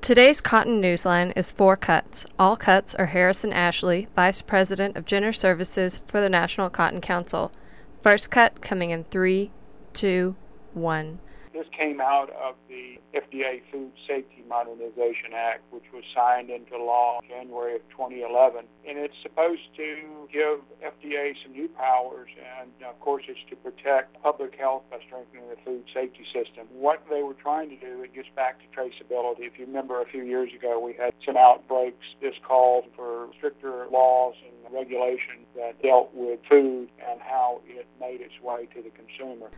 Today's Cotton Newsline is 4 cuts. All cuts are Harrison Ashley, Vice President of Gender Services for the National Cotton Council. First cut coming in 3, 2, 1. This came out of the FDA Food Safety Modernization Act, which was signed into law in January of 2011. And it's supposed to give FDA some new powers, and of course it's to protect public health by strengthening the food safety system. What they were trying to do, it gets back to traceability. If you remember a few years ago, we had some outbreaks. This called for stricter laws and regulations that dealt with food and how it made its way to the consumer.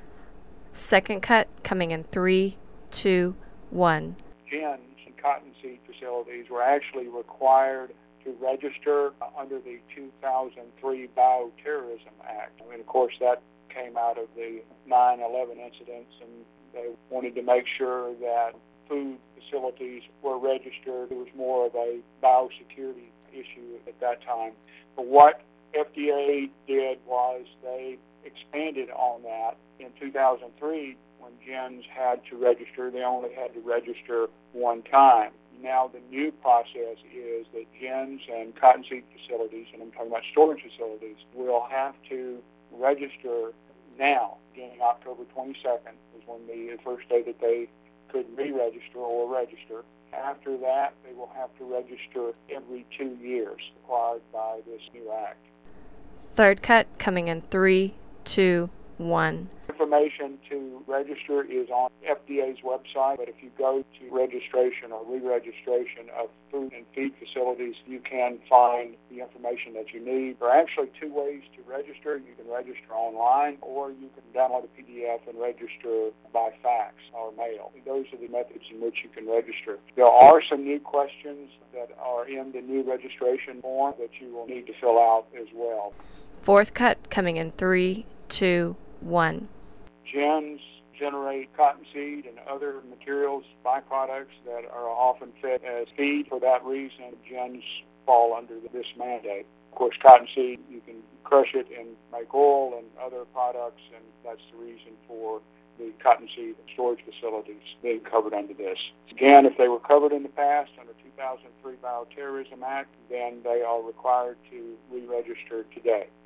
Second cut coming in 3, 2, 1. Gins and cottonseed facilities were actually required to register under the 2003 Bioterrorism Act. And of course that came out of the 9/11 incidents, and they wanted to make sure that food facilities were registered. It was more of a biosecurity issue at that time. But what FDA did was they expanded on that. In 2003, when gins had to register, they only had to register one time. Now the new process is that gins and cottonseed facilities, and I'm talking about storage facilities, will have to register now, beginning October 22nd, is when the first day that they could re-register or register. After that, they will have to register every 2 years, required by this new act. Third cut coming in 3, 2, 1. Information to register is on FDA's website, but if you go to registration or re-registration of food and feed facilities, you can find the information that you need. There are actually 2 ways to register. You can register online, or you can download a PDF and register by fax or mail. Those are the methods in which you can register. There are some new questions that are in the new registration form that you will need to fill out as well. Fourth cut coming in 3, 2, 1. Gins generate cottonseed and other materials, byproducts that are often fed as feed. For that reason, gins fall under this mandate. Of course, cottonseed, you can crush it and make oil and other products, and that's the reason for the cottonseed storage facilities being covered under this. Again, if they were covered in the past under 2003 Bioterrorism Act, then they are required to re-register today.